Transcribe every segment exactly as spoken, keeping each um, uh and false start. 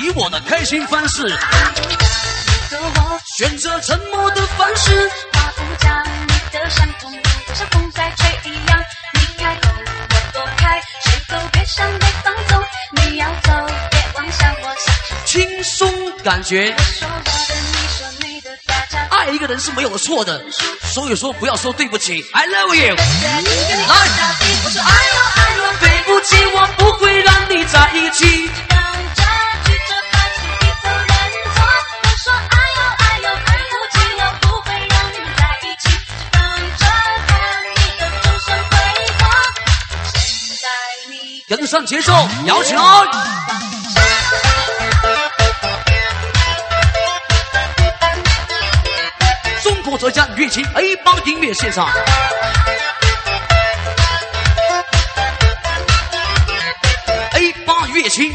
你我的开心方式。选择沉默的方式。 话不讲你的伤痛，就像风在吹一样。你开口我躲开，谁都别想被放纵。你要走别妄想我下手。 轻松感觉。 我说我的，你说你的，大家爱一个人是没有错的，所以说不要说对不起。I love you。来， 我说哎呦哎呦， 对不起，我不会让你在一起。 当着举着把手低头认错。我说哎呦哎呦，对不起，我不会让你在一起。当着看你的终身挥霍。现在你跟上节奏，摇起来。中国浙江乐器 A 八音乐现场。A 八乐器。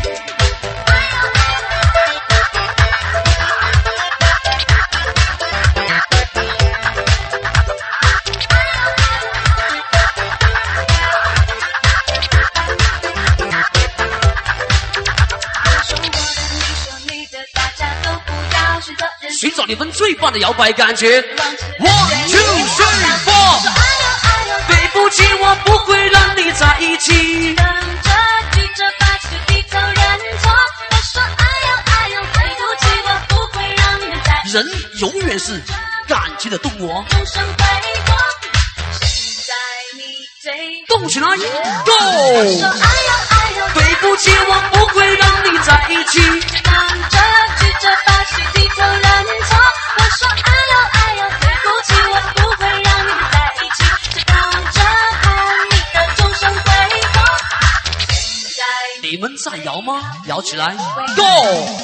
寻找你们最棒的摇摆感觉。One two three four。对不起，我不会让你在一起。 等着举着把手低头认错。我说哎呦哎呦，对不起，我不会让你在一起。 人永远是感情的动物。 终身挥霍。现在你最动起来 ，Go！ 我说哎呦哎呦， 对不起，我不会让你在一起。 等着举着把手低头认错。我说哎呦哎呦，对不起，我不会让你在一起。只等着看你的终身挥霍。现在你们在摇吗？摇起来 ，Go！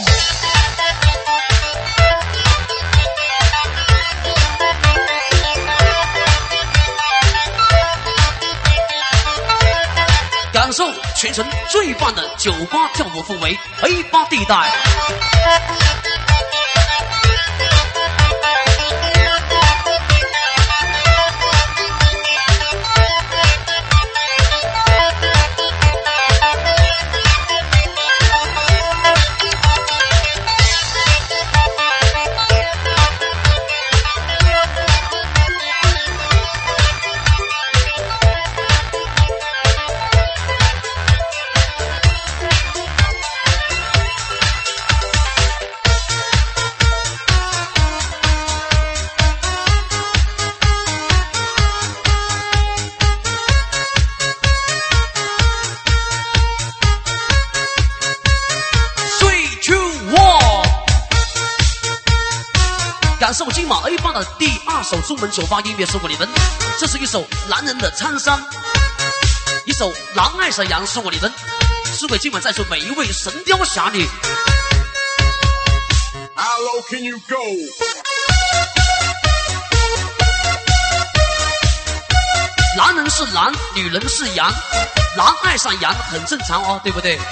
感受全城最棒的酒吧跳舞氛围 ，A 八地带。感受今晚 A 八的第二首中文酒吧音乐送给你们，这是一首男人的沧桑，一首狼爱上羊送给你们，送给今晚在座每一位神雕侠侣。 How low can you go？ 男人是狼，女人是羊，狼爱上羊很正常哦，对不对？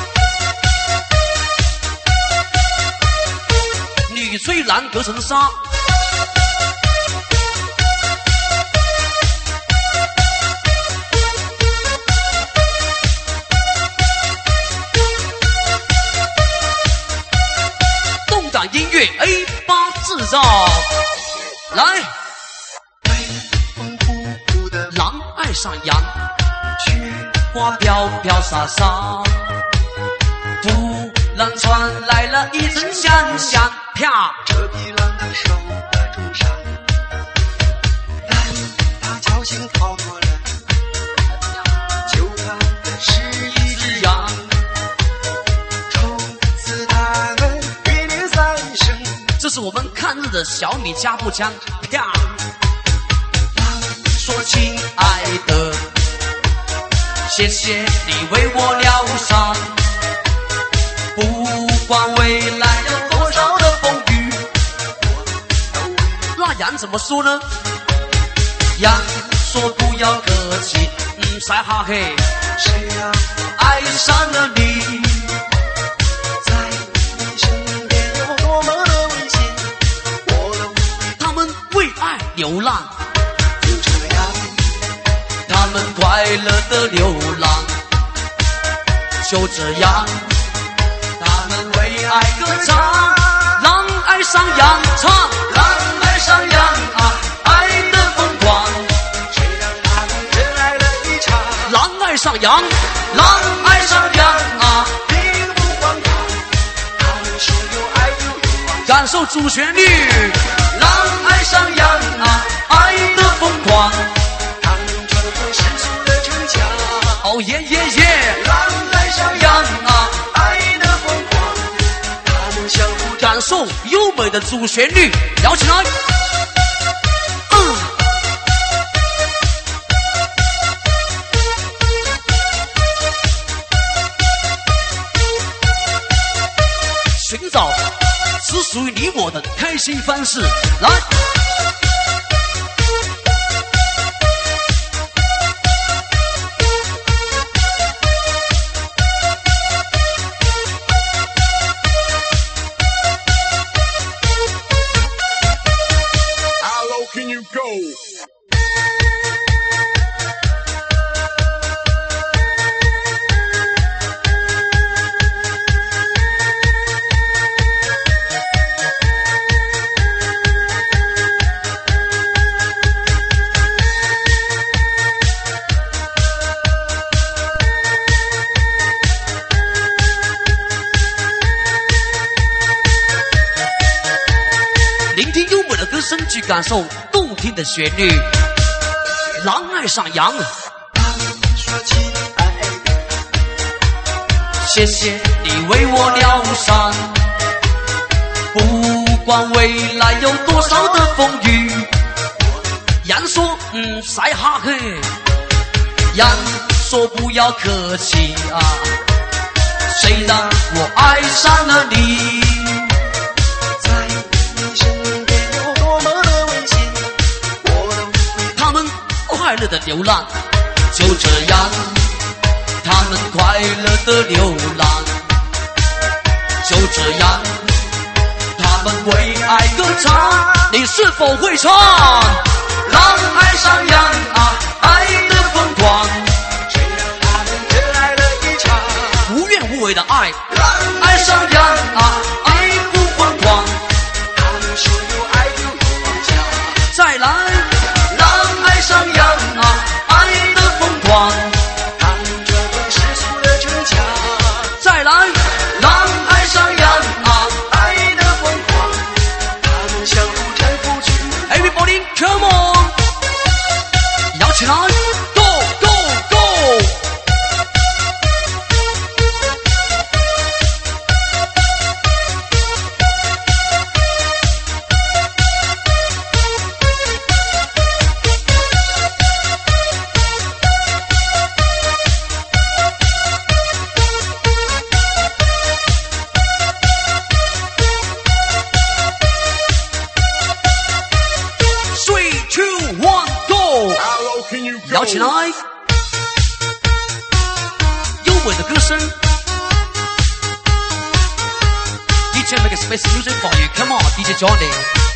女追男隔层纱，动感音乐 A 八制造，来。 狼爱上羊，雪花飘飘洒洒，突然传来了一阵响响，啪！ 这匹狼的手在竹上，但它侥幸逃脱了，就看是一只羊。从此他们约定三生。 这是我们抗日的小米加步枪，啪！ 说亲爱的，谢谢你为我疗伤，不管未来有多少的风雨。那羊怎么说呢？羊说不要客气，唔使客气。 谁呀？ 爱上了你， 在你身边有多么的危险，我都他们为爱流浪。 他们快乐的流浪，就这样，他们为爱爱歌唱，狼爱上羊，唱狼爱上羊啊，爱的疯狂。 谁让他们惹来了一场？ 狼爱上羊，狼爱上羊啊， 并不荒唐。他们说有爱就有望， 感受主旋律。狼爱上羊啊，爱的疯狂。 他们穿过世俗的城墙。 哦耶耶耶！ 狼爱上羊啊，爱的疯狂。他们相互感受优美的主旋律，摇起来。嗯。寻找只属于你我的开心方式，来。 How low can you go? 聆听优美的歌声，去感受动听的旋律。狼爱上羊， 说起爱， 谢谢你为我疗伤，不管未来有多少的风雨。羊说嗯晒哈嘿，羊说不要客气啊，谁让我爱上了你。 在你身边有多么的温馨，我都会他们快乐的流浪，就这样，他们快乐的流浪，就这样，他们为爱歌唱。你是否会唱？狼爱上羊啊，爱的疯狂， 谁让他们惹来了一场无怨无悔的爱。 狼爱上羊啊，爱不疯狂。 他们说有爱就有妄想， 再来，狼爱上羊啊，爱的疯狂。 他们穿过世俗的城墙。 再来，狼爱上羊啊， 爱的疯狂，他们相互搀扶去。 Everybody come on， 摇起来 ，Go Go Go！ Three two one go！ How low can you go? 摇起来，优美的歌声。D J make a special music for you. Come on, D J Johnny.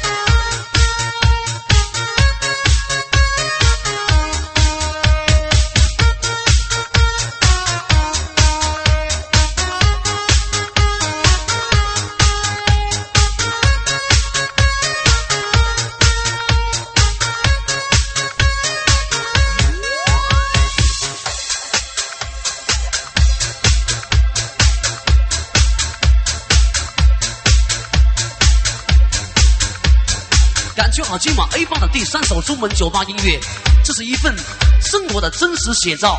感觉好今晚 A 棒的第三首中文酒吧音乐，这是一份生活的真实写照，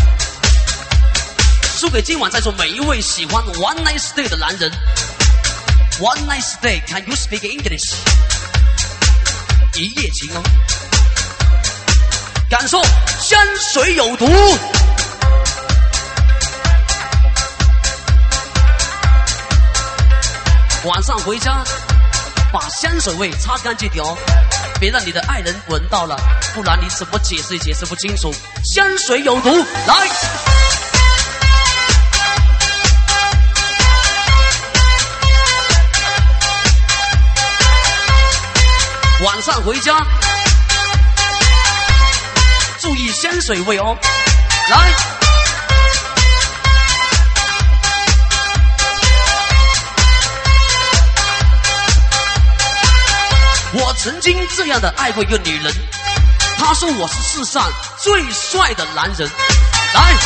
输给今晚在座每一位喜欢 One Night Stay 的男人。One Night Stay, can you speak English？ 一夜情哦，感受香水有毒。晚上回家，把香水味擦干净点哦，别让你的爱人闻到了，不然你怎么解释也解释不清楚。香水有毒，来。晚上回家，注意香水味哦，来。 曾经这样的爱过一个女人，她说我是世上最帅的男人。来，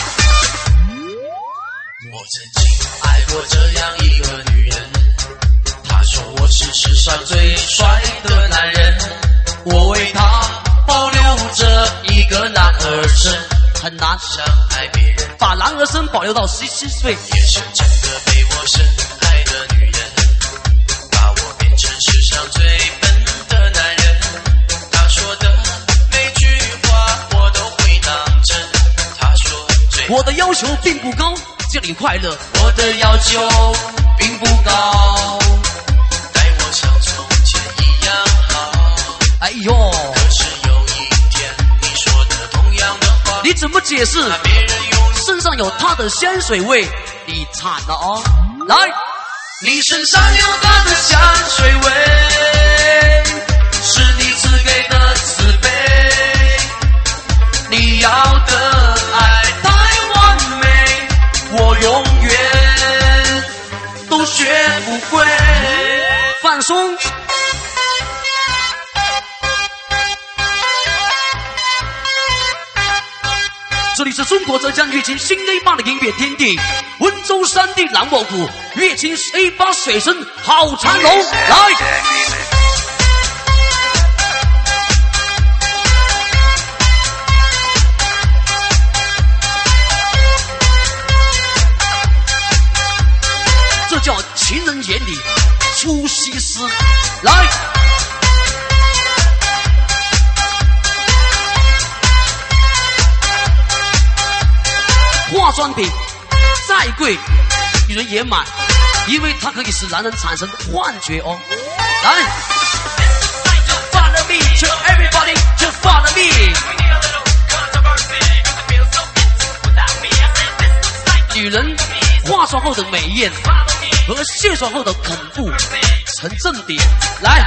我曾经爱过这样一个女人，她说我是世上最帅的男人，我为她保留着一个男儿身， 很难想爱别人， 把男儿身保留到十七岁， 也是整个被我深爱的女人，把我变成世上最笨的男人。她说的每句话我都会当真，她说最我的要求并不高，叫你快乐。 我的要求并不高，待我像从前一样好。 哎呦， 可是有一天你说的同样的话， 你怎么解释？ 怕别人用身上有她的香水味，你惨了哦。来， 你身上有她的香水味，是你赐给的慈悲，你要的爱太完美，我永远都学不会。 放松。这里是中国浙江乐清新 A 八的音乐天地，温州山地蓝沃谷，乐清 A 八水声好长龙。来，这叫情人眼里出西施。来，化妆品再贵，女人也买，因为它可以使男人产生幻觉哦。来 ，Follow me, tell everybody to follow me。女人化妆后的美艳和卸妆后的恐怖成正比。来。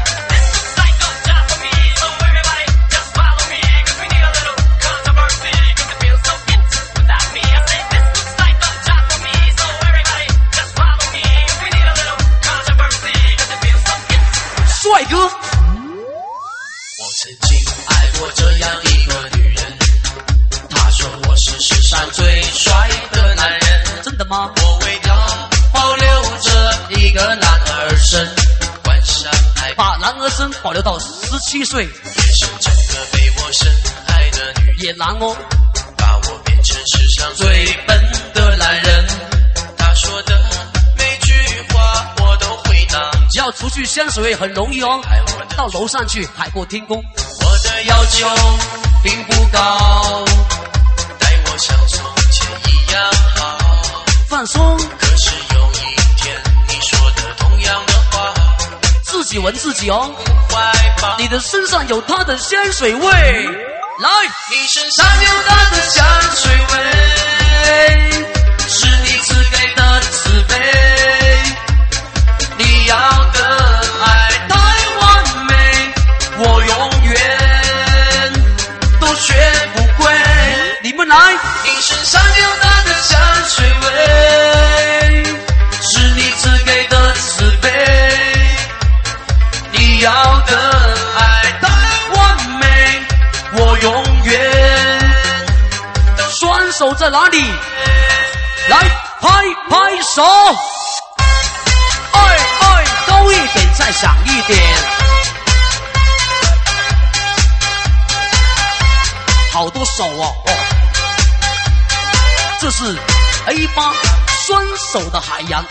帅哥， 我曾经爱过这样一个女人，她说我是世上最帅的男人。 真的吗？ 我为她保留着一个男儿身，关上爱， 把男儿身保留到十七岁， 也是整个被我深爱的女人， 也难哦。 把我变成世上最笨的男人。她说的每句话我都会当真， 只要除去香水味很容易哦。到楼上去海阔天空。 我的要求并不高，待我像从前一样好。 放松， 可是有一天你说的同样的话， 自己闻自己哦。 怀抱你的身上有她的香水味。来， 你身上有她的香水味，是你赐给的慈悲，你要的爱太完美，我永远都学不会。 你们来， 你身上有她的香水味，是你赐给的慈悲，你要的爱太完美，我永远。 双手在哪里？来，拍拍手。哎哎，高一点，再响一点。好多手哦哦，这是 A 八双手的海洋。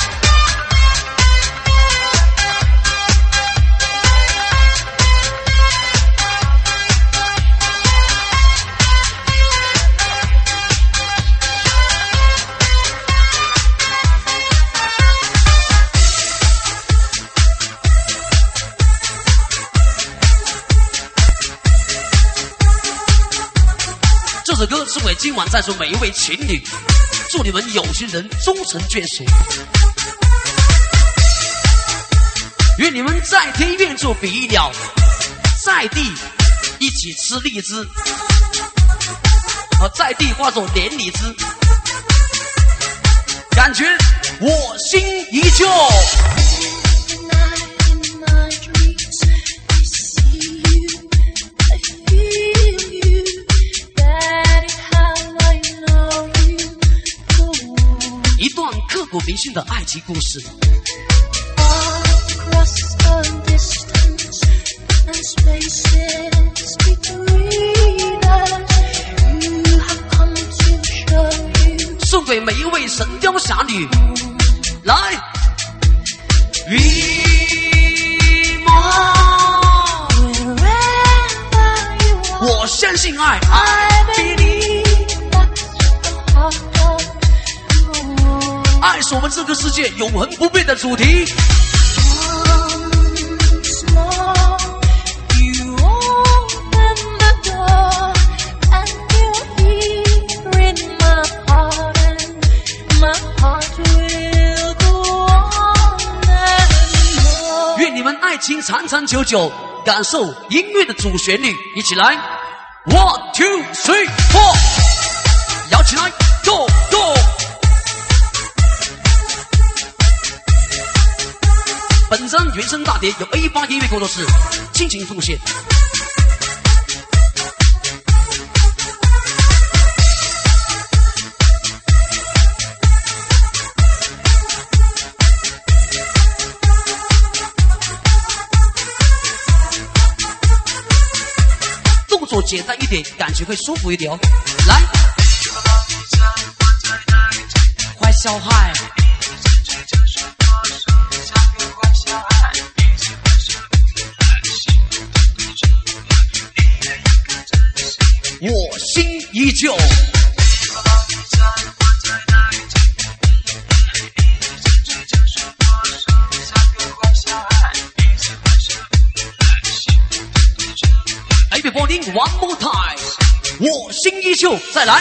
这首歌是为今晚在座每一位情侣，祝你们有情人终成眷属，愿你们在天愿作比鸟，在地一起吃荔枝，啊，在地化作连理枝，感觉我心依旧。 明星的爱情故事。 Across the distance and spaces between us, you have come to show you. 送给每一位神雕侠侣，来，一梦。 我相信爱，爱爱是我们这个世界永恒不变的主题。 愿你们爱情长长久久，感受音乐的主旋律，一起来 ，one two three four， 摇起来 ，go go。 本张原声大碟由 A 八音乐工作室倾情奉献。动作简单一点，感觉会舒服一点哦。来，坏小孩。 我心依旧。Everybody one more time， 我心依旧，再来。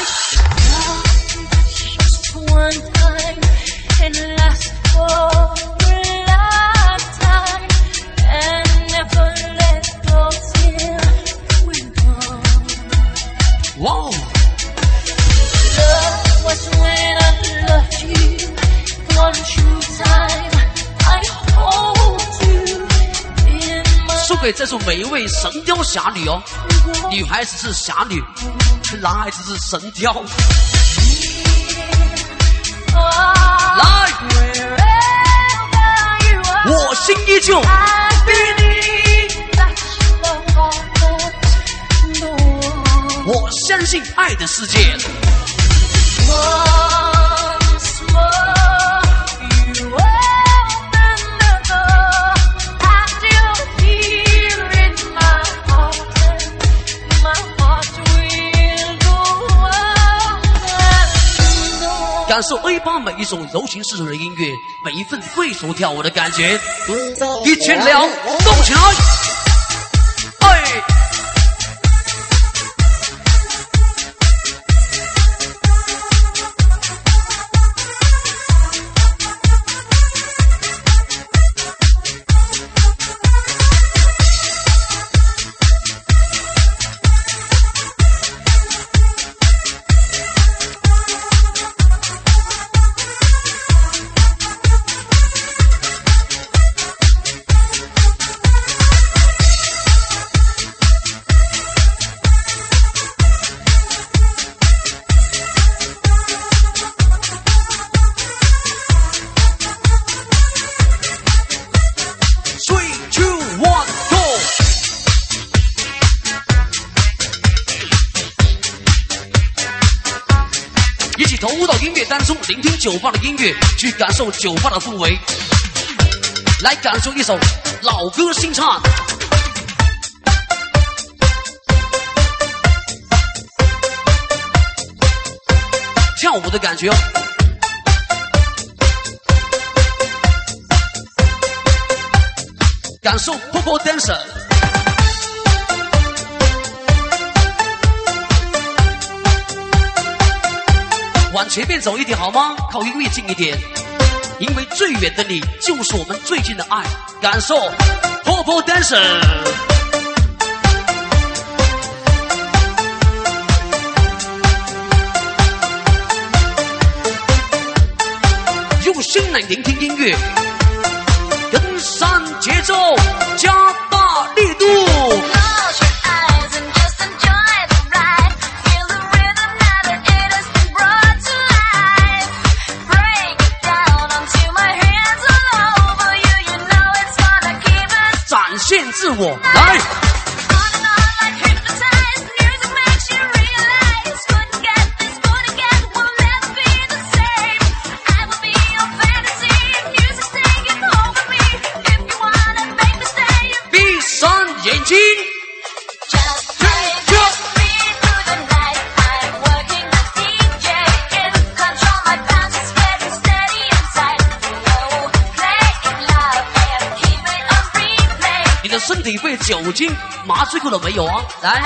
哇哦！ Love was when I loved you one true time. I hold you in my 送给在座每一位神雕侠侣哦，女孩子是侠女，男孩子是神雕。来，我心依旧。 我相信爱的世界。感受 A 八每一种柔情似水的音乐，每一份贵族跳舞的感觉，一起聊，动起来！哎。 投入到音乐当中，聆听酒吧的音乐，去感受酒吧的氛围，来感受一首老歌新唱。跳舞的感觉哦。感受 Popo Dancer。 往前面走一点好吗？靠音乐近一点，因为最远的你就是我们最近的爱。感受 Popo Dancer。 用心来聆听音乐，跟上节奏，加大力度。 现自我，来。闭上眼睛。你的身体被酒精麻醉过了没有啊？来。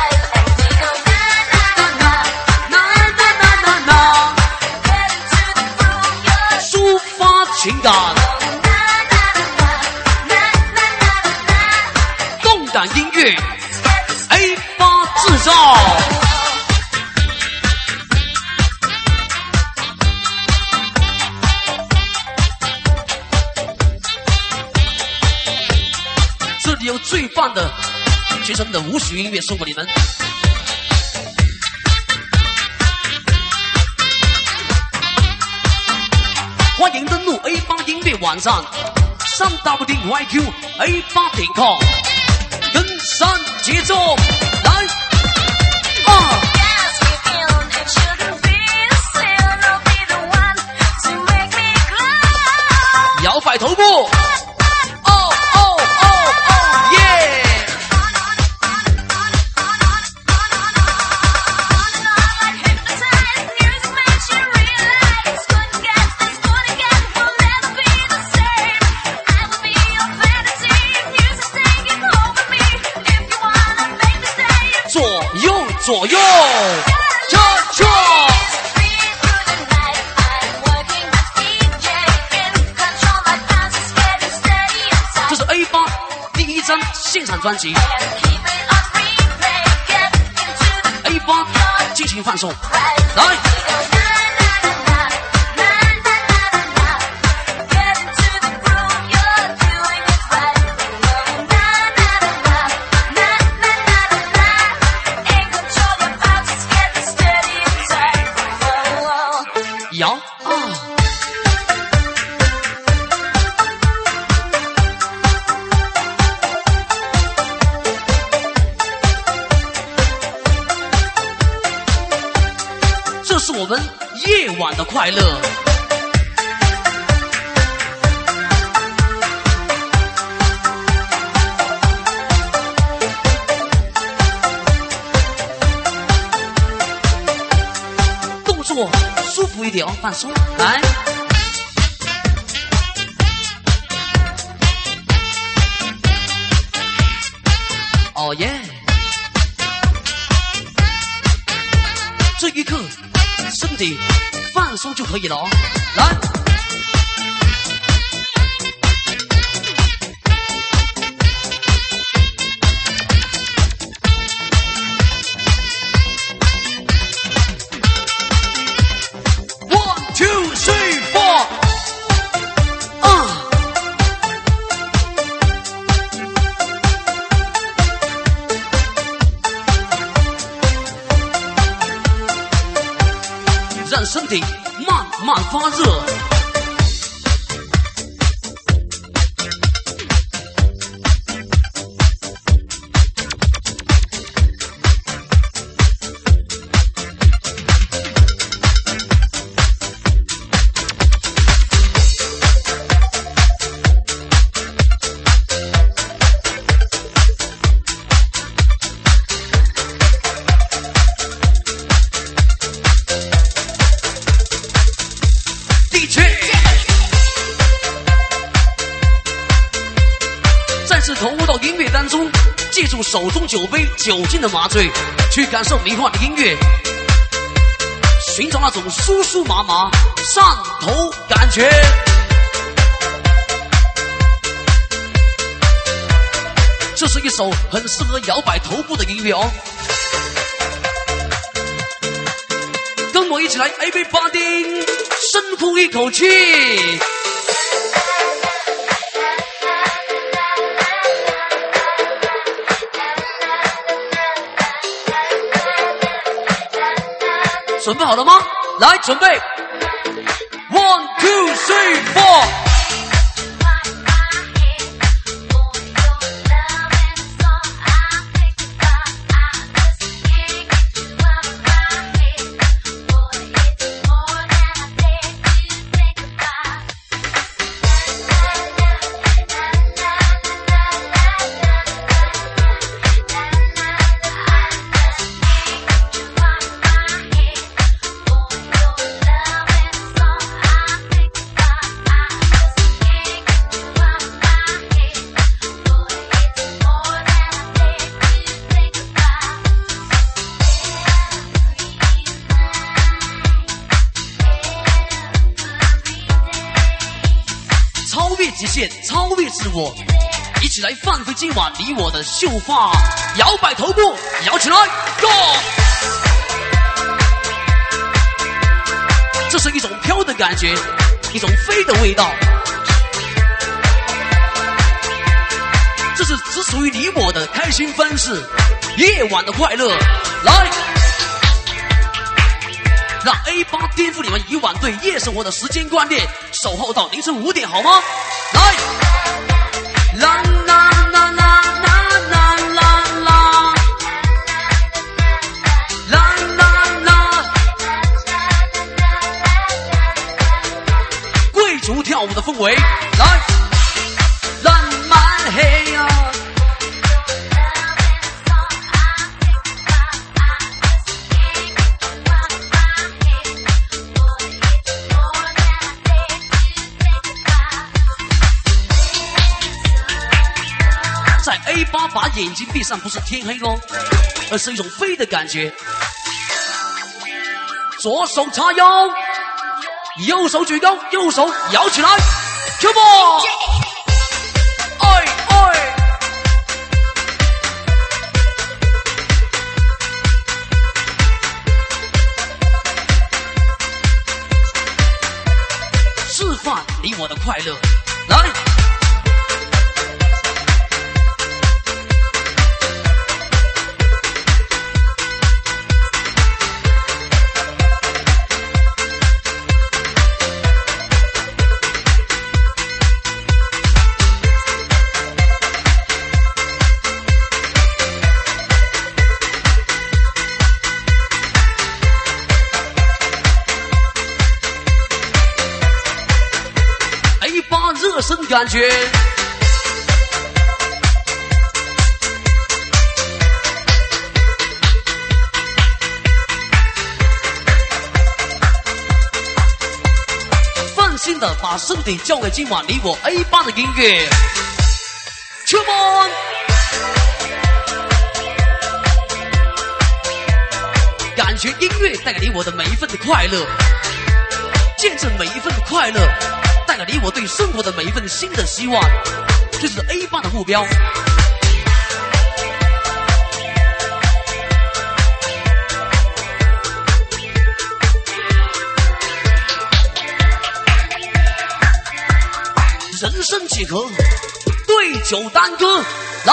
抒发情感，动感音乐 A 八制造。这里有最棒的学生的舞曲音乐送给你们。欢迎登录 A 八音乐网站，三 W 点 Y Q A 八点 com， 跟上节奏，来，啊！摇摆头部，哦哦哦哦，耶！左右，恰恰。这是 A 八第一张现场专辑 ，A 八尽情放送，来。摇啊！这是我们夜晚的快乐。动作舒服一点哦，放松，来。哦耶！这一刻，身体放松就可以了哦，来。让身体慢慢发热。再次投入到音乐当中，借助手中酒杯酒精的麻醉，去感受迷幻的音乐，寻找那种酥酥麻麻上头感觉。这是一首很适合摇摆头部的音乐哦，跟我一起来 everybody 深呼一口气。准备好了吗？来，准备 ，one two three four。 限，超越自我，一起来放飞今晚你我的秀发，摇摆头部，摇起来 ，Go！ 这是一种飘的感觉，一种飞的味道，这是只属于你我的开心方式，夜晚的快乐，来！让 A 八颠覆你们以往对夜生活的时间观念，守候到凌晨五点，好吗？来，啦啦啦啦啦啦啦啦，啦啦啦，贵族跳舞的氛围，来，浪漫黑呀。A 八把眼睛闭上，不是天黑咯，而是一种飞的感觉。左手叉腰，右手举高，右手摇起来 ，Come on！ 哎哎！示范你我的快乐，来。热身感觉，放心的把身体交给今晚你我 A 八的音乐 ，Come on！ 感觉音乐带给你我的每一份的快乐，见证每一份的快乐。带给你我对生活的每一份新的希望，这是 A 八的目标。人生几何，对酒当歌，来。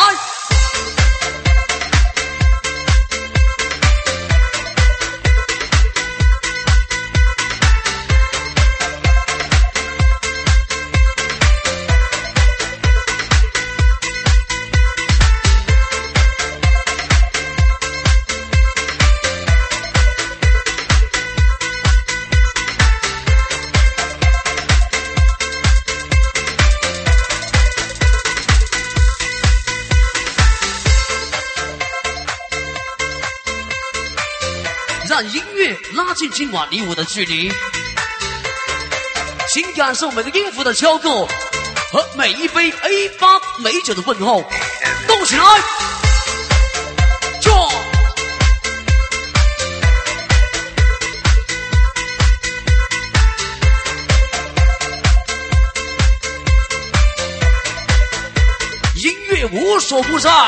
让音乐拉近今晚你我的距离，请感受每个音符的敲构和每一杯 A 八美酒的问候，动起来！坐。音乐无所不在。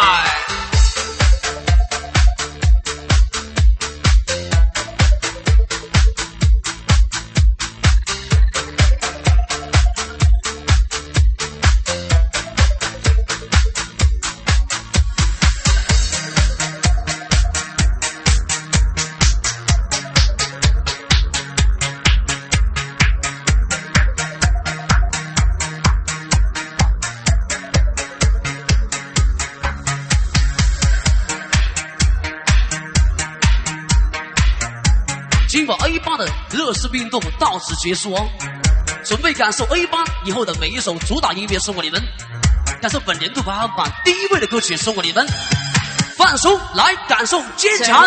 今晚 A 八的热身运动到此结束哦，准备感受 A 八以后的每一首主打音乐送给你们，感受本年度排行榜第一位的歌曲送给你们，放松来感受坚强。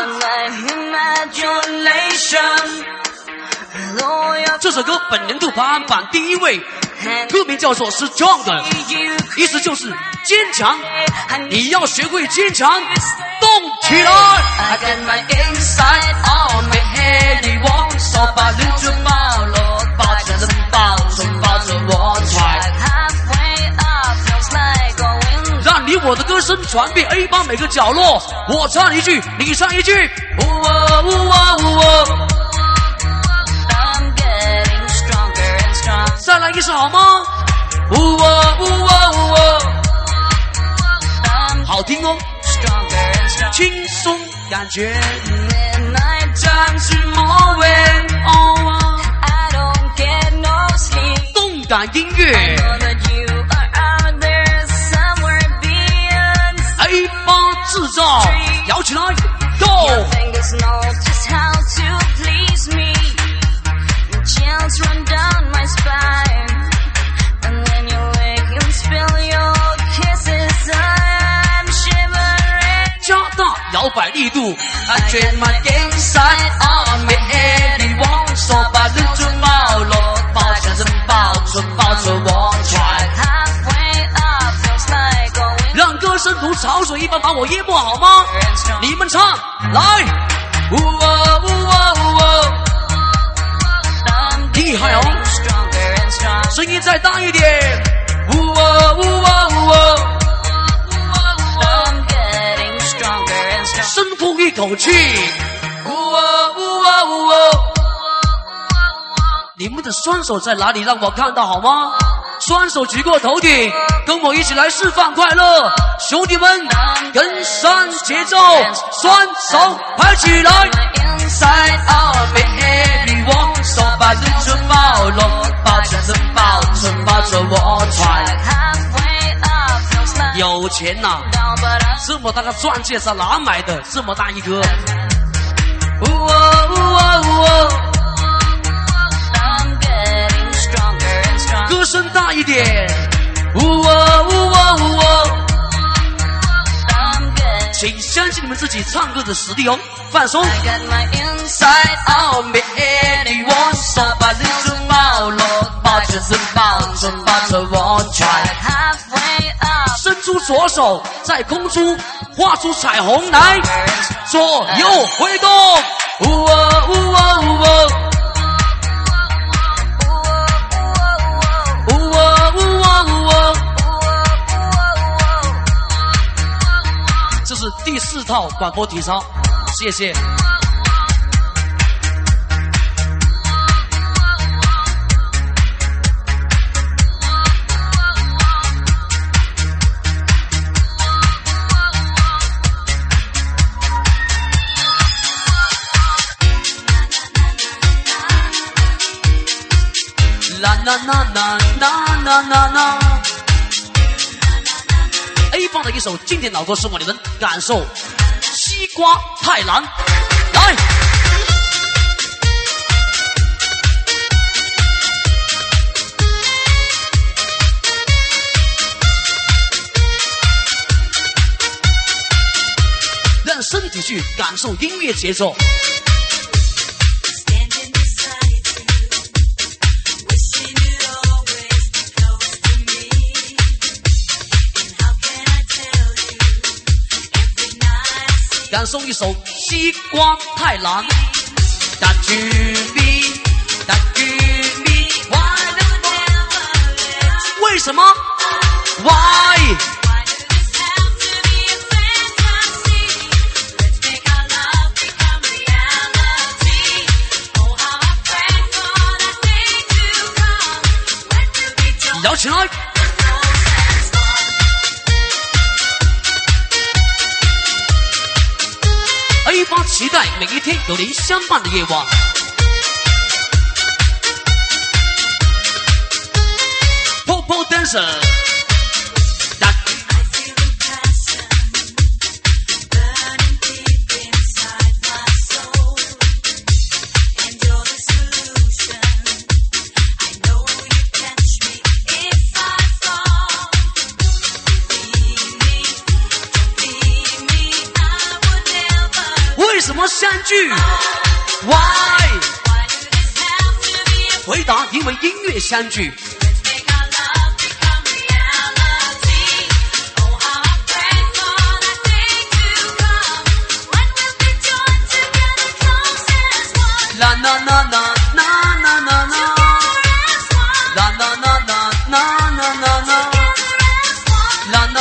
这首歌本年度排行榜第一位，歌名叫做 Strong， 意思就是坚强，你要学会坚强，动起来。I got my inside on my head， 你往手把拎着抱了，抱着人抱着抱着我拽。 我的歌声传遍 A 八每个角落。我唱一句，你唱一句。呜哦呜哦呜哦。再来一首好吗？呜哦呜哦呜哦。好听哦，轻松感觉。动感音乐 A 八制造，摇起来 ，Go！ 加大摇摆力度。I dream my inside on me anyone， 手把日出暴露，抱想着抱着抱着我穿。让歌声如潮水一般把我淹没好吗？你们唱来，呜哦呜哦呜哦，厉害哦！声音再大一点，呜哦呜哦呜哦。深呼一口气，呜哦呜哦呜哦。你们的双手在哪里？让我看到好吗？双手举过头顶，跟我一起来释放快乐，兄弟们，跟上节奏，双手拍起来。Inside out me everyone， 手把日出暴露，抱着抱着抱着我穿。有钱呐、啊，这么大个钻戒在哪买的？这么大一个。呜哦呜哦呜哦。歌声大一点，呜哦呜哦呜哦，请相信你们自己唱歌的实力哦，放松。Inside out me anyone， 手把日出暴露，抱着抱着抱着我穿。伸出左手，在空中画出彩虹来，左右挥动，呜哦呜哦呜哦。这是第四套广播体操，谢谢。啦啦啦啦啦啦啦啦。A 放的一首经典老歌，使我你们感受西瓜太郎。来，让身体去感受音乐节奏。感受一首西瓜太郎。大巨米，大巨米，为什么 ？Why？ 摇起来！A 八期待每一天有您相伴的夜晚。Popo Dancer， 为什么相聚 ？Why？ 回答：因为音乐相聚。啦啦啦啦啦啦啦啦，啦啦啦啦啦啦啦啦，啦啦。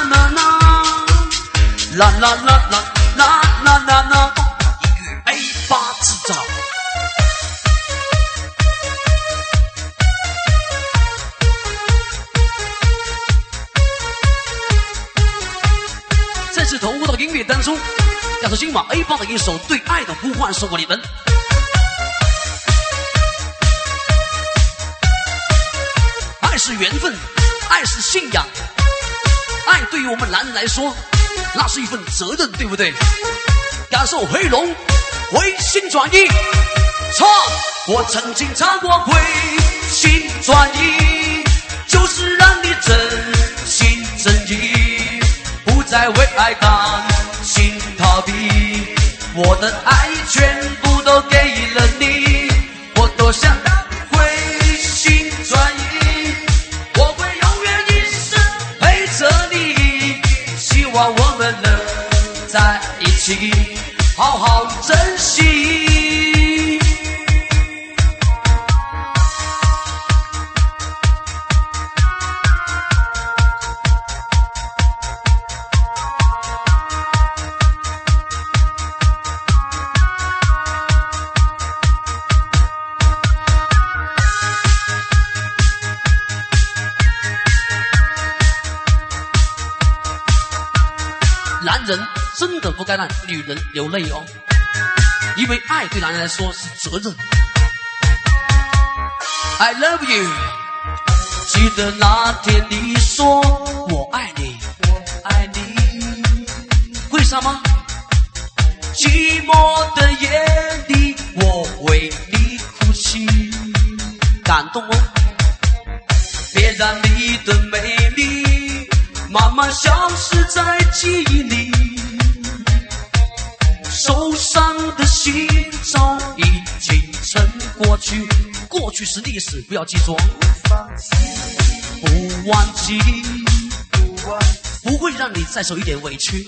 啦啦，啦啦啦啦啦啦啦啦，音乐 A 八制造。这次投入到音乐当中，要是今晚 A 八的一首《对爱的呼唤》送给你们。爱是缘分，爱是信仰，爱对于我们男人来说，那是一份责任，对不对？感受黑龙回心转意，唱，我曾经唱过回心转意，就是让你真心真意，不再为爱担心逃避，我的爱全部都给了你，我多想让你回心转意，我会永远一生陪着你，希望我们能在一起好好珍惜。男人真的不该让女人流泪哦，因为爱对男人来说是责任。I love you， 记得那天你说我爱你，我爱你，为什么？寂寞的夜里，我为你哭泣，感动哦，别让你的美丽慢慢消失在记忆里，受伤的心早已经成过去，过去是历史，不要记住，不忘记，不会让你再受一点委屈，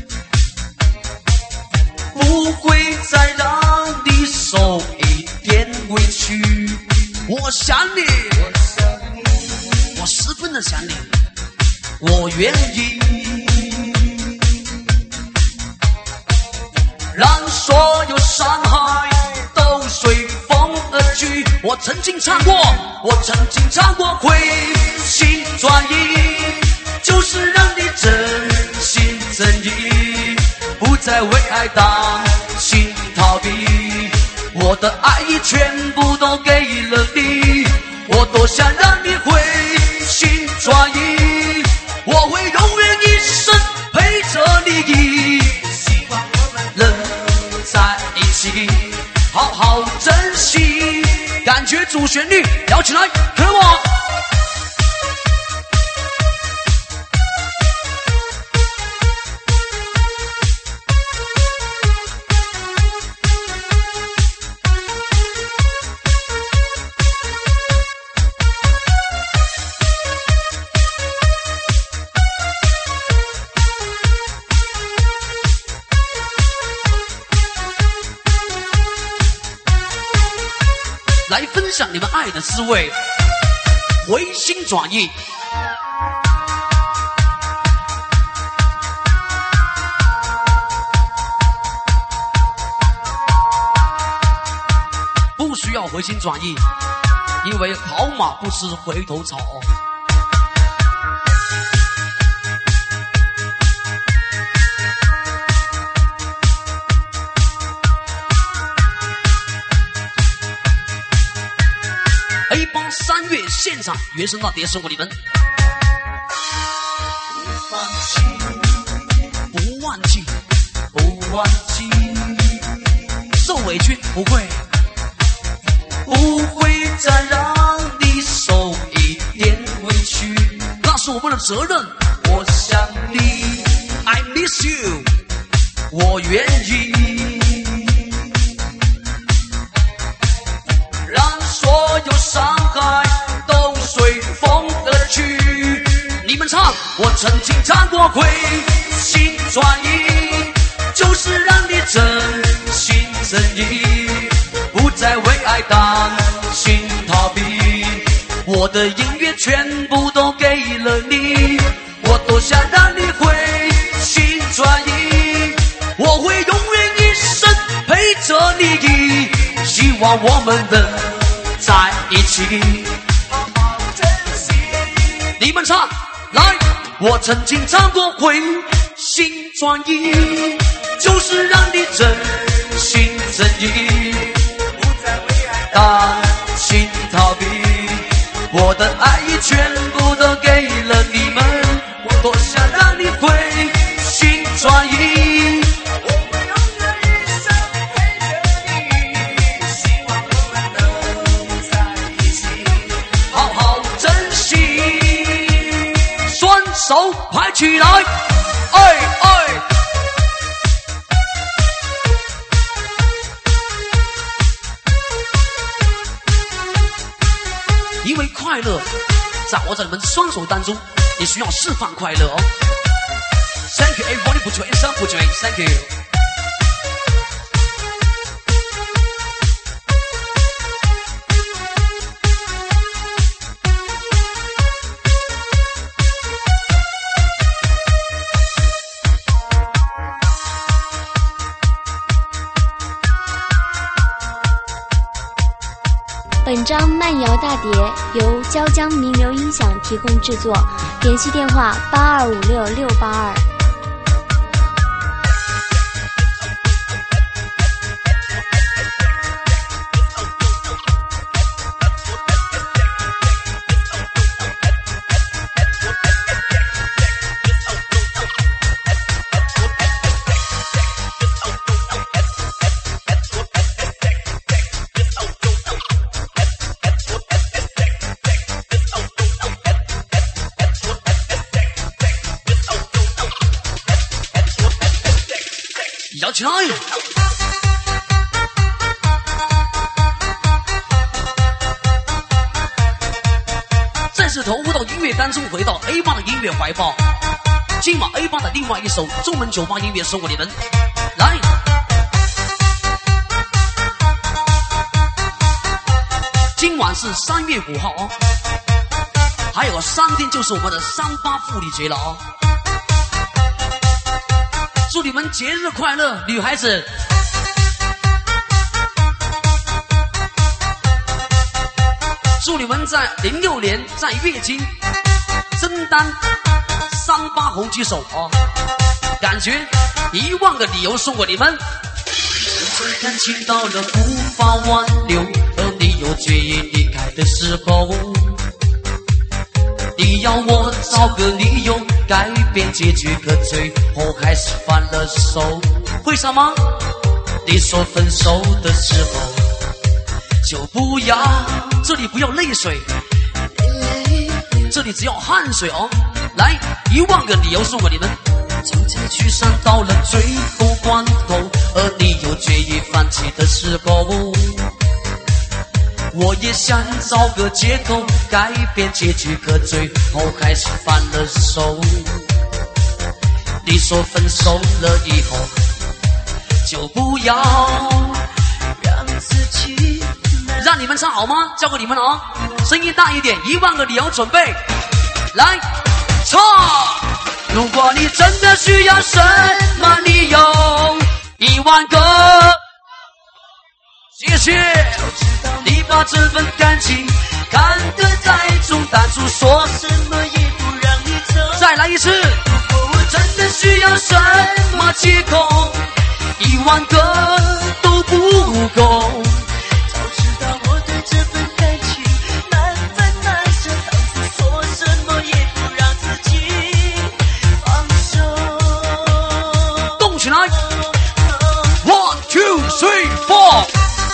不会再让你受一点委屈。我想你，我十分的想你，我愿意让所有伤害都随风而去。我曾经唱过，我曾经唱过回心转意，就是让你真心真意，不再为爱担心逃避，我的爱全部都给了你，我多想让你回心转意，我会永远一生陪着你，希望我们能在一起好好珍惜。感觉主旋律摇起来，跟我。 来分享你们爱的滋味，回心转意。不需要回心转意，因为好马不吃回头草。A 帮三月现场原声大碟送给你们，不忘记，不忘记，受委屈不会。不会再让你受一点委屈，那是我们的责任。我想你 ，I miss you， 我愿意让所有伤害都随风而去。你们唱，我曾经唱过回心转意，就是让你真心真意。不再为爱担心逃避，我的音乐全部都给了你，我多想让你回心转意，我会永远一生陪着你，希望我们能在一起。你们唱，来，我曾经唱过回心转意，就是让你真心真意。担心逃避，我的爱意全部都给了你们，我多想让你回心转意，我会永远一生陪着你，希望我们能在一起，好好珍惜，双手拍起来，哎哎。因为快乐掌握在你们双手当中，也需要释放快乐哦。Thank you, everybody, put your hands up, put your hands. Thank you. 本张慢摇大碟由椒江名流音响提供制作，联系电话八二五六六八二。摇起来！再次投入到音乐当中，回到 A 帮的音乐怀抱。今晚 A 帮的另外一首中文酒吧音乐送给你们，来！今晚是三月五号哦，还有三天就是我们的三八妇女节了哦。祝你们节日快乐，女孩子！祝你们在零六年在月经争担三八红旗手啊！感觉一万个理由送给你们。感情到了无法挽留，而你又决意离开的时候，你要我找个理由改变结局，可最后还是放了手。为什么？你说分手的时候就不要，这里不要泪水，这里只要汗水哦。来，一万个理由送给你们。情节去上到了最后关头，而你又决意放弃的时候，我也想找个借口改变结局，可最后还是放了手。你说分手了以后就不要让自己让你你们唱好吗？交给你们了啊！声音大一点，一万个理由准备，来唱。如果你真的需要什么理由，一万个。谢谢。你把这份感情看得太重，当初说什么也不让你走。再来一次。如果我真的需要什么借口，一万个都不够。 早知道我对这份感情难分难舍，当初说什么也不让自己放手。 动起来 ！One two three four。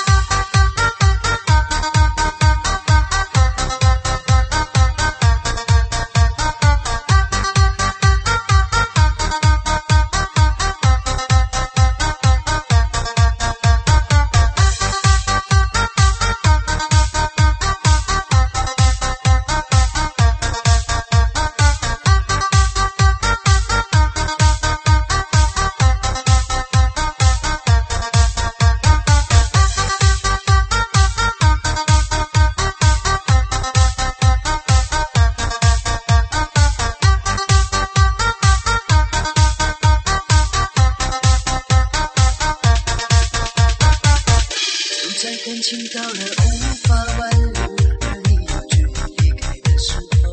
感情到了无法挽留，而你又决定离开的时候，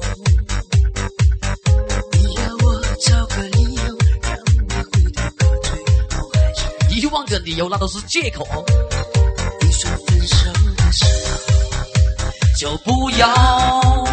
你要我找个理由让你回头，可最后还是一万个理由那都是借口。 你说分手的时候就不要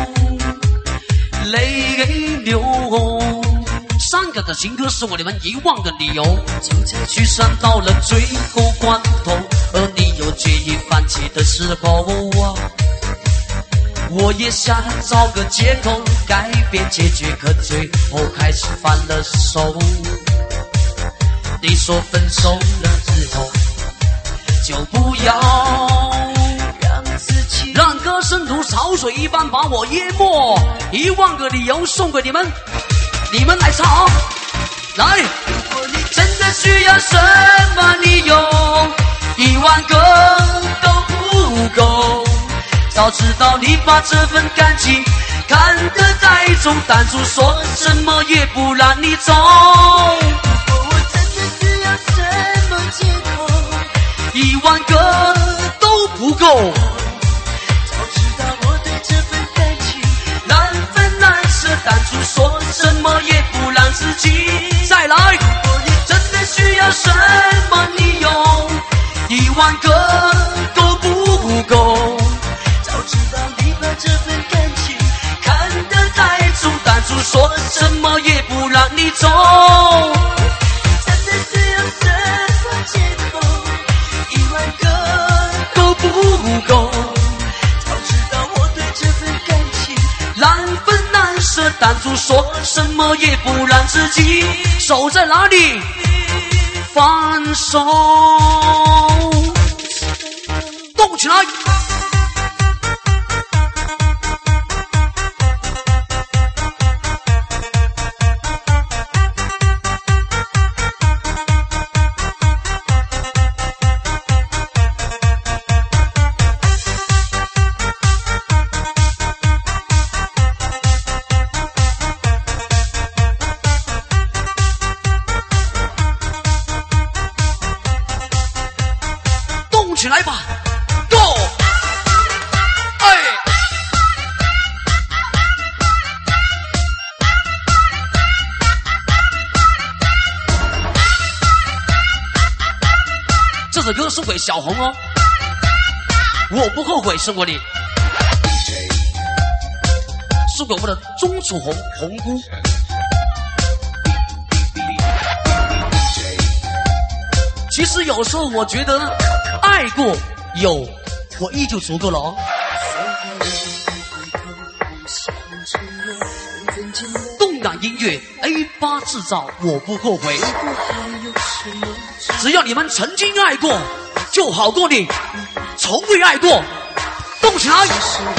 泪流。伤感的情歌是我你们一万个理由，聚散到了最后关头，而你又决意放弃的时候啊，我也想找个借口改变结局，可最后还是放了手。你说分手了之后就不要让自己让歌声如潮水一般把我淹没。一万个理由送给你们，你们来唱，来！ 如果你真的需要什么理由，一万个都不够。早知道你把这份感情看得太重，当初说什么也不让你走。 如果我真的需要什么借口， 一万个都不够。 早知道我对这份感情难分难舍，当初说什么也不让自己。再来，如果你真的需要什么理由，一万个都不够。 早知道你把这份感情看得太重，当初说什么也不让你走。 真的需要什么借口，一万个都不够。 早知道我对这份感情难分难舍，当初说什么也不让自己。手在哪里？放手，动起来！起来吧 ，Go！ 哎，这首歌送给小红哦，我不后悔送过你，送给我们的钟楚红红姑。其实有时候我觉得爱过有我依旧足够了哦。动感音乐 A 八 制造，我不后悔。只要你们曾经爱过，就好过你从未爱过。动起来！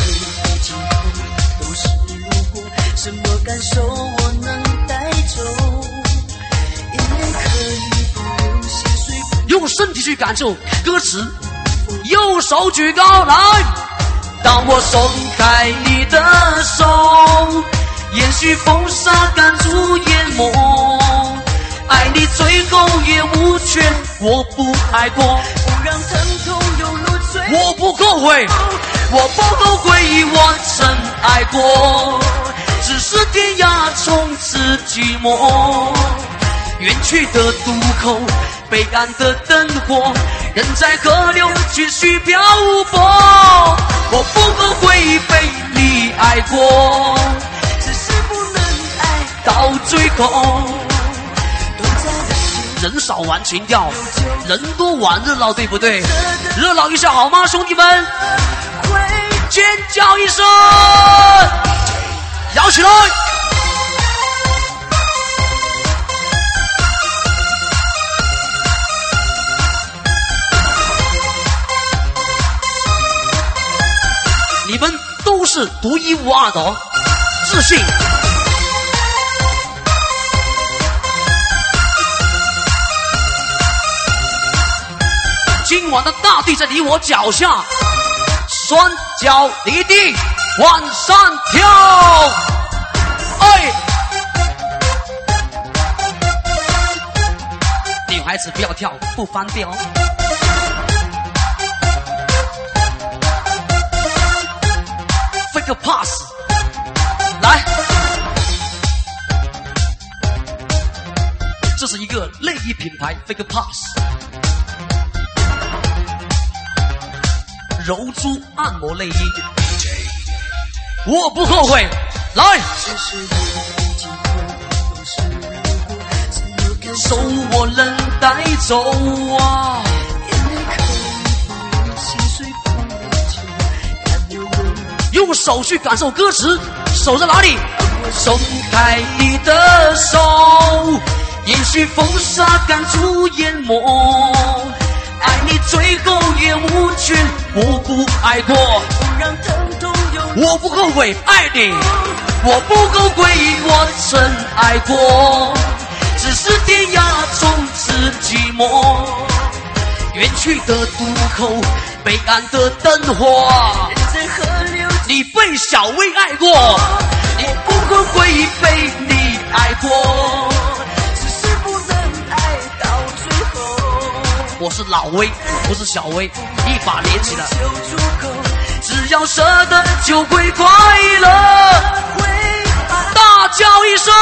什么感受我能带走？音乐可以不用写，水用身体去感受歌词， 右手举高来。当我松开你的手，也许风沙赶住淹没。爱你最后也无权，我不爱过， 不让疼痛有路追。 我不后悔，我不后悔我曾爱过，只是天涯从此寂寞。远去的渡口，北岸的灯火，人在河流继续漂泊。我不后悔被你爱过， 只是不能爱到最后。 短暂的心人少玩情调，人多玩热闹，对不对？热闹一下好吗，兄弟们？ 会尖叫一声，摇起来！你们都是独一无二的哦，自信。今晚的大地在你我脚下，双脚离地往上跳。哎，女孩子不要跳，不方便哦。Fake pass， 来，这是一个内衣品牌 Fake pass。柔珠按摩内衣，我不后悔。来，手我能带走啊！用手去感受歌词，手在哪里？松开你的手，也许风沙赶住淹没。爱你最后也无权，我不爱过， 不让疼痛有我不后悔爱你，我不后悔我曾爱过，只是天涯从此寂寞。远去的渡口，北岸的灯火， 人在河流， 你被小薇爱过，你不后悔被你爱过， 只是不能爱到最后。 我是老薇，不是小薇，一把连起来。 有出口， 只要舍得就会快乐。 会大叫一声，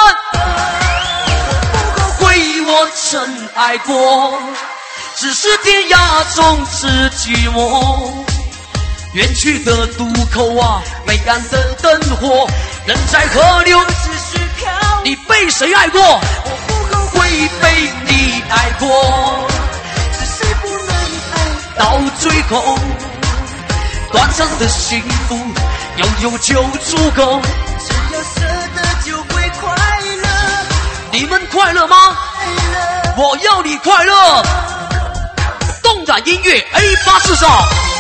不后悔我曾爱过，只是天涯从此寂寞。远去的渡口啊，北岸的灯火，人在河流继续飘。 你被谁爱过？ 我不后悔会被你爱过。到最后，短暂的幸福拥有就足够。 只要舍得就会快乐。 你们快乐吗？我要你快乐。动感音乐 A 八四上。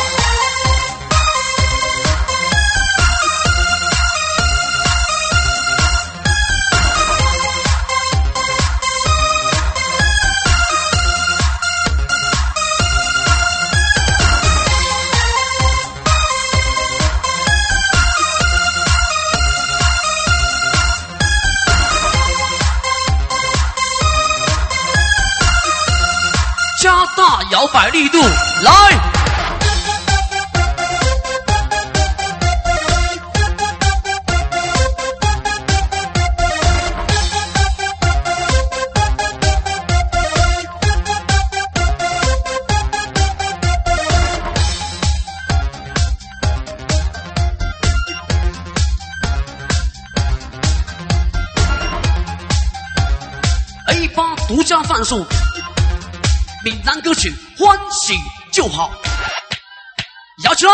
加大摇摆力度，来！A 八独家贩售。闽南歌曲《欢喜就好》，摇起来！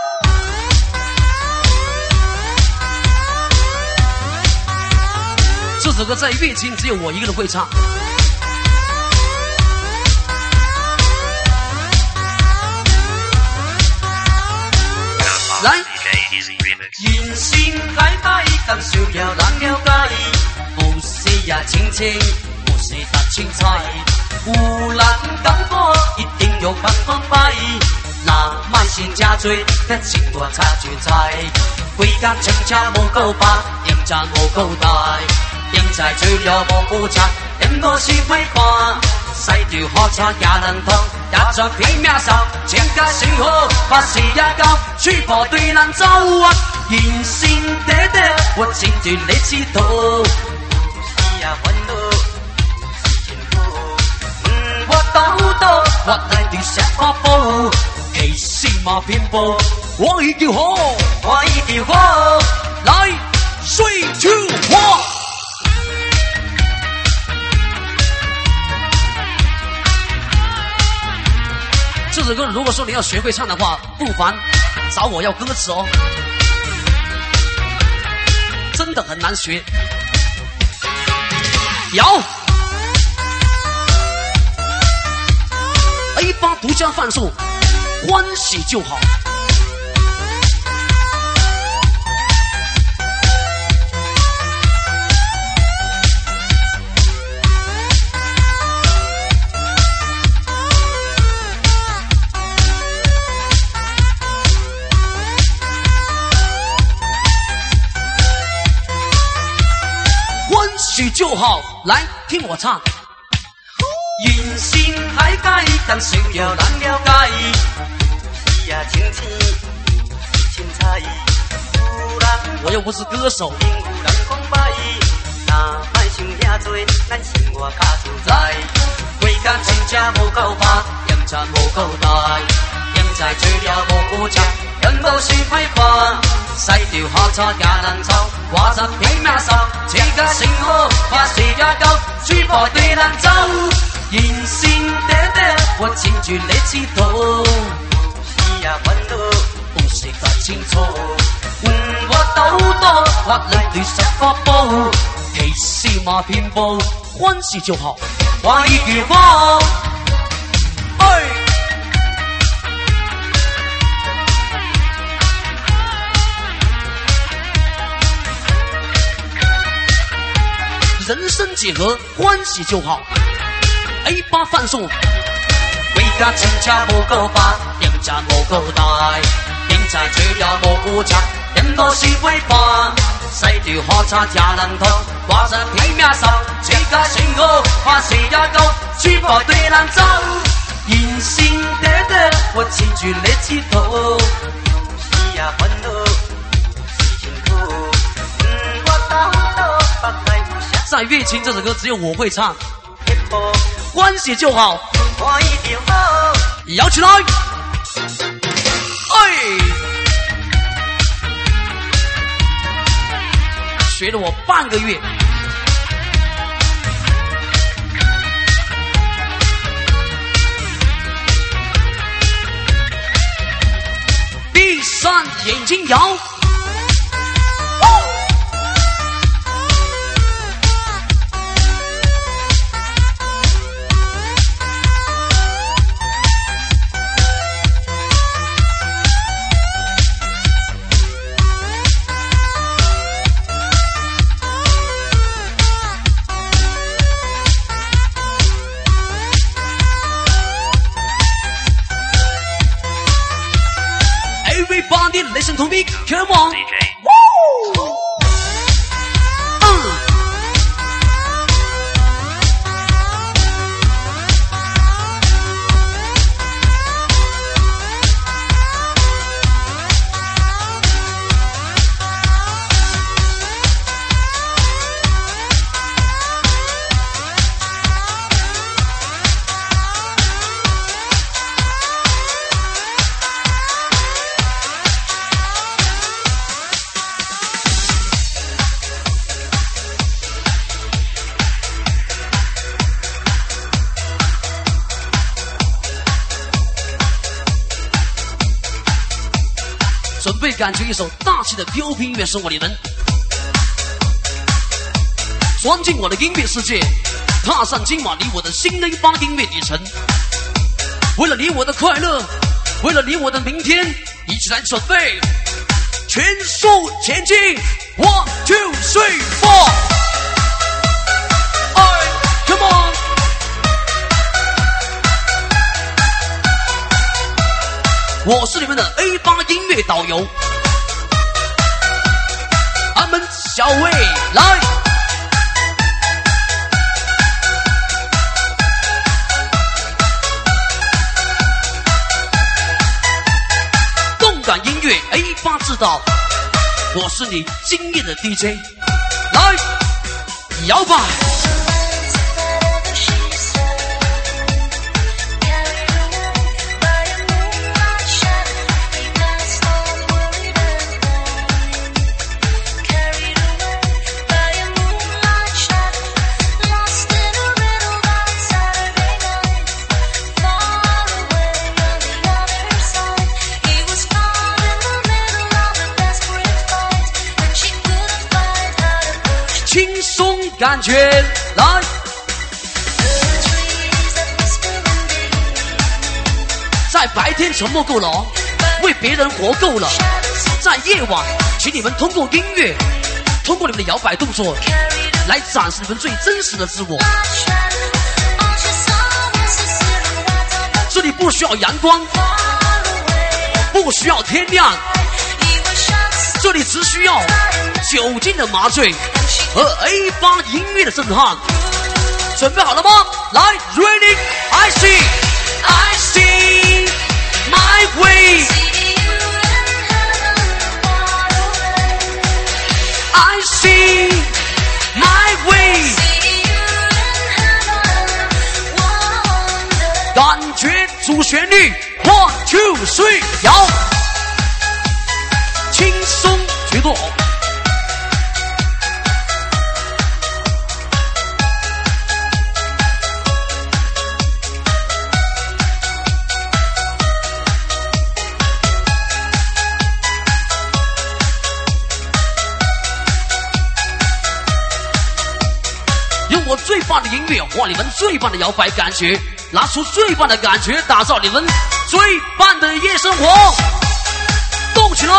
这首歌在乐清只有我一个人会唱。来， 人生海海，感受了难了解，不是呀亲情，不是打青菜。有人讲我一定有百分百， 加醉，但情我察觉在。回家請假冇夠白，飲茶冇夠大，飲茶醉了冇顧茶，飲多是揮發。細條喝茶也能燙，也在片面上，請家小好，發誓一覺，吹破對難走啊！言善嗲嗲，我請住你知道。是呀，揾到是前夫，嗯，我兜兜，我嚟條石花布，其實馬遍布，我已叫好，我已叫好，來 three two one。这首歌如果说你要学会唱的话，不妨找我要歌词哦，真的很难学。有 A 八独家贩售，欢喜就好。许就好，来听我唱。原先喺街，但少有人了解。是呀，青青青菜，我又不是歌手。有人讲歹，那卖想遐多，咱生活较自在。回家真正无够拍，饮茶无够大，饮茶醉了无顾吃，人无是挥发。細條喝茶也能臭，話實片咩手，這家成好，話事也夠，豬婆地難走，言善嗲嗲，我請住你知道，是呀揾到，不是太清楚，嗯，我兜多，或嚟對十個煲，其實馬遍布，歡喜就好，話已叫我，哎。人生结合，欢喜就好。A 八贩售，回家请假无够白，饮茶无够大，饮茶醉了无顾茶，饮多是挥发。細條喝茶也能燙，話實片咩手，這家成好，話事也夠，豬婆對難走。言善嗲嗲，我請住你知道，是呀揾到是前夫，嗯，我兜兜白帶。在月情这首歌只有我会唱，欢喜就好，摇起来，哎，学了我半个月，闭上眼睛摇。Everybody listen to me, come on. D J. Woo! Uh. 准备感觉一首大气的 P O P 音乐送给你们，钻进我的音乐世界，踏上今晚你我的新的一把音乐旅程。为了你我的快乐，为了你我的明天，一起来准备，全速前进 ，One two three four， 哎 ，Come on。 我是你们的 A 八音乐导游，安门小魏来。动感音乐 A 八制造，我是你惊艳的 D J， 来摇摆。感觉来，在白天沉默够了哦，为别人活够了，在夜晚，请你们通过音乐，通过你们的摇摆动作，来展示你们最真实的自我。这里不需要阳光，不需要天亮，这里只需要酒精的麻醉和 A 八音乐的震撼。准备好了吗？来 ，Ready? I see, I see my way. I see my way. 感觉主旋律 ，One, two, three， 摇，轻松举动。我最棒的音乐，换你们最棒的摇摆感觉，拿出最棒的感觉，打造你们最棒的夜生活，动起来！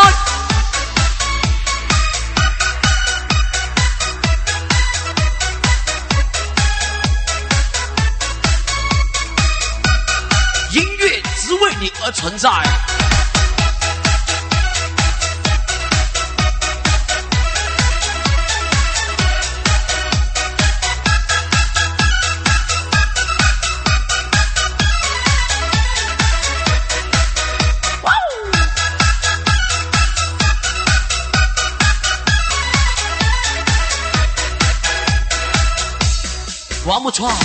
音乐只为你而存在。One more time.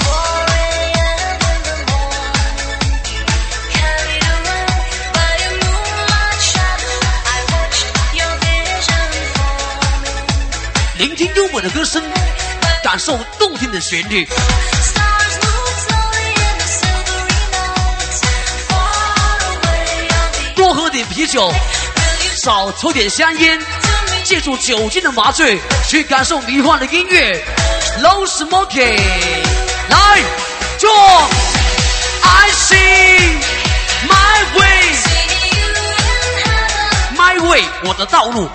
聆听优美的歌声，感受动听的旋律。多喝点啤酒，少抽点香烟，借助酒精的麻醉，去感受迷幻的音乐。No smoking， 来，做 I see my way，my way， 我的道路。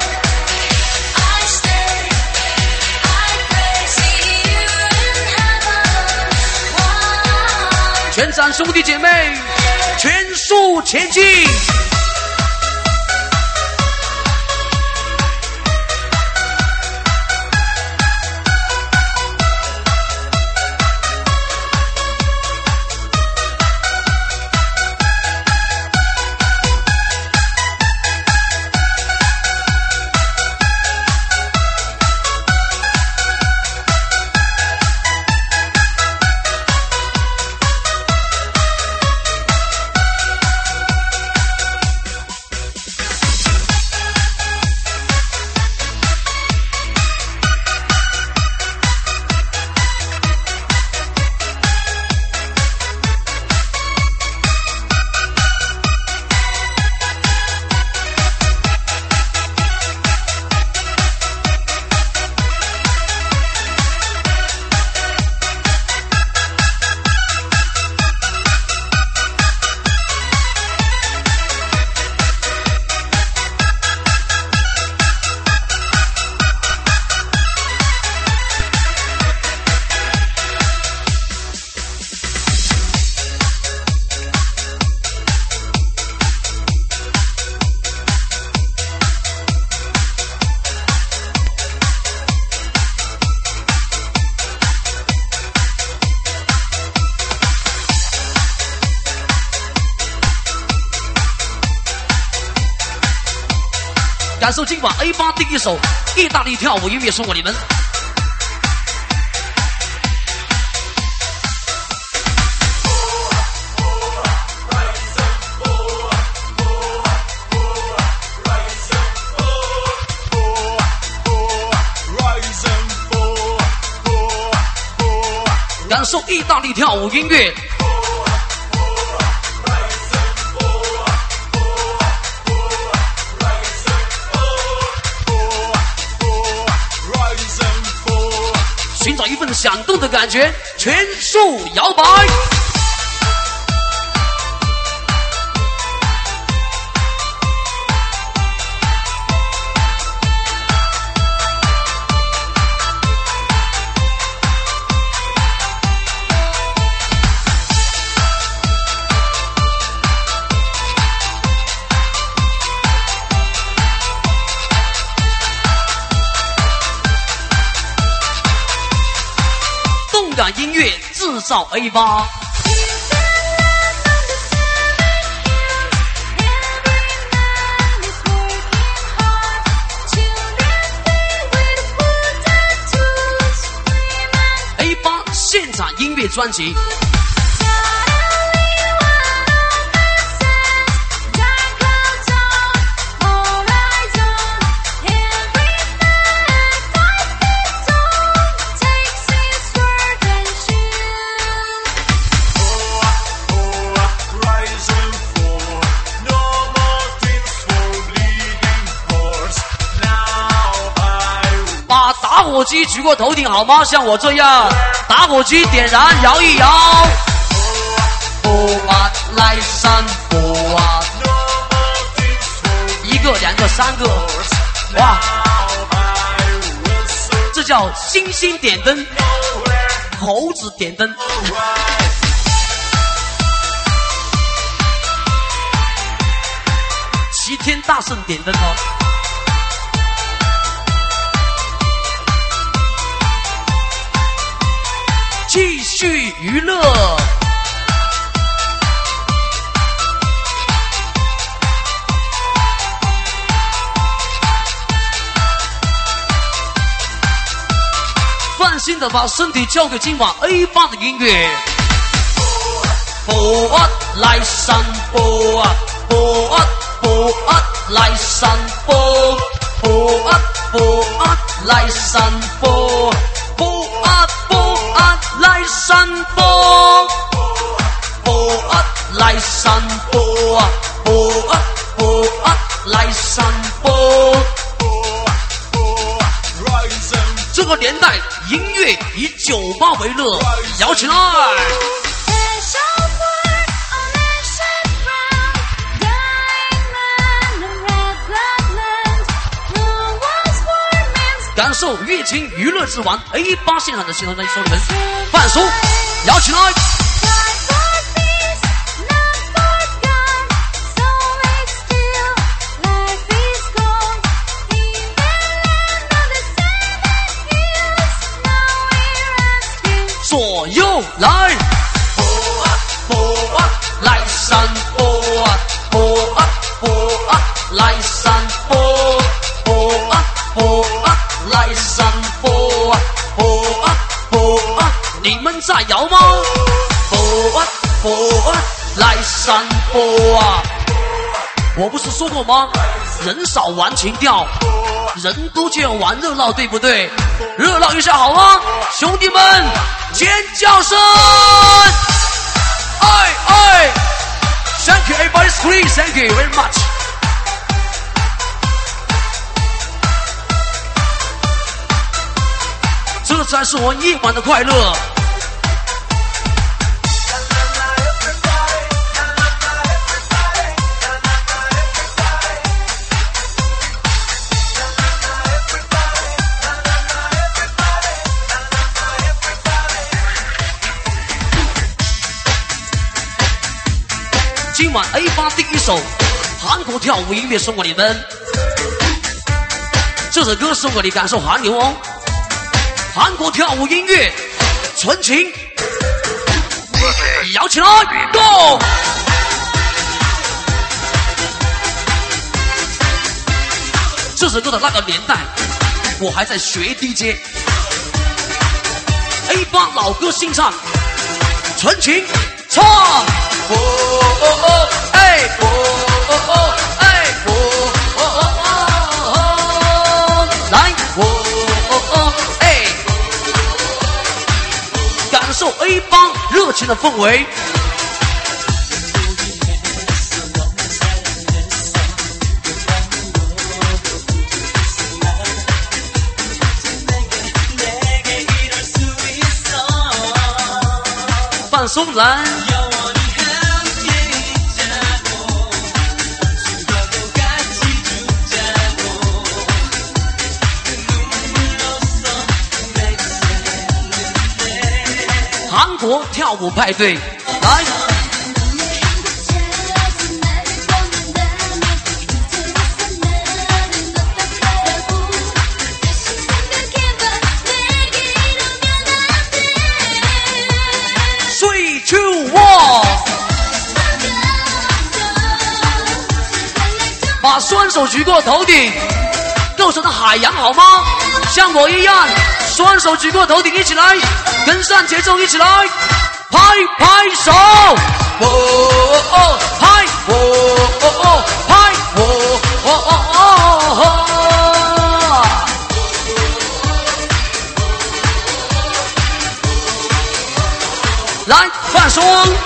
全场兄弟姐妹，全速前进。 感受今晚 A 八第一首意大利跳舞音乐送给你们。感受意大利跳舞音乐。寻找一份响动的感觉，全速摇摆。感音乐制造 A 八。A 八现场音乐专辑。打火机举过头顶好吗？像我这样，打火机点燃，摇一摇。波啊，来山波啊，一个、两个、三个，哇！这叫星星点灯，猴子点灯。齐天大圣点灯哦。继续娱乐，放心的把身体交给今晚 A 八的音乐。波啊，来山波啊，波啊波啊，来山波，波啊波啊，来山波，波啊波啊。来山坡，坡啊，来山坡啊，坡啊，坡啊，来山坡。这个年代，音乐以酒吧为乐，摇起来！感受乐清娱乐之王 A 八现场的现场专辑，送你们放松，摇起来！左右来，坡啊坡啊，来山坡啊，坡啊坡啊，来山坡，坡啊坡啊。来山坡啊，坡啊坡啊，你们在摇吗？坡啊坡啊，来山坡啊！我不是说过吗？人少玩情调，人多就要玩热闹，对不对？热闹一下好吗？兄弟们，尖叫声！哎哎 ！Thank you, everybody, scream, thank you very much. 这才是我夜晚的快乐。今晚 A 八第一首韩国跳舞音乐送给你们，这首歌送给你感受韩流哦。韩国跳舞音乐，纯情，摇起来 ，Go！ 这首歌的那个年代，我还在学 D J。A 八老歌新唱，纯情唱。哦哦哦，哎，哦哦哦，哎，哦哦哦哦，来，哦哦哦，哎，感受 A 八热情的氛围。放松来。韩国跳舞派对，来。Three, two, one， 把双手举过头顶，构成的海洋好吗？像我一样，双手举过头顶，一起来，跟上节奏，一起来，拍拍手，哦哦哦，拍，哦哦哦，拍，哦哦哦哦。来放松。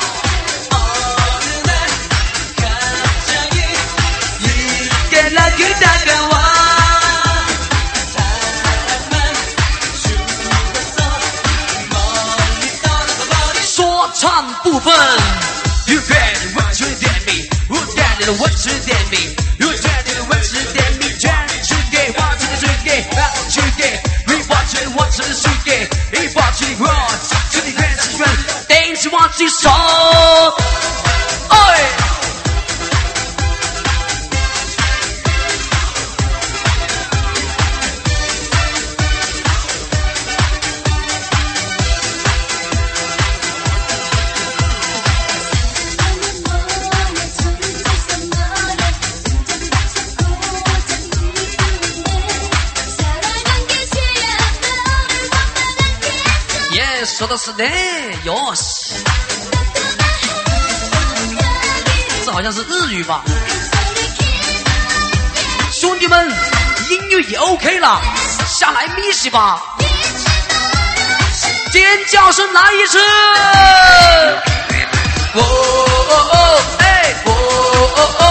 说唱部分 ，You better what you tell me, you better what you tell me, you better what you tell me, try to get what you get, what you get, we watch it, watch it, you get, we watch it, watch it, to the best friend, dance watch it, so, oi. 说的是呢，哟西，这好像是日语吧？兄弟们，音乐也 OK 了，下来咪西吧！尖叫声来一次！哦哦哦，哎，哦哦哦。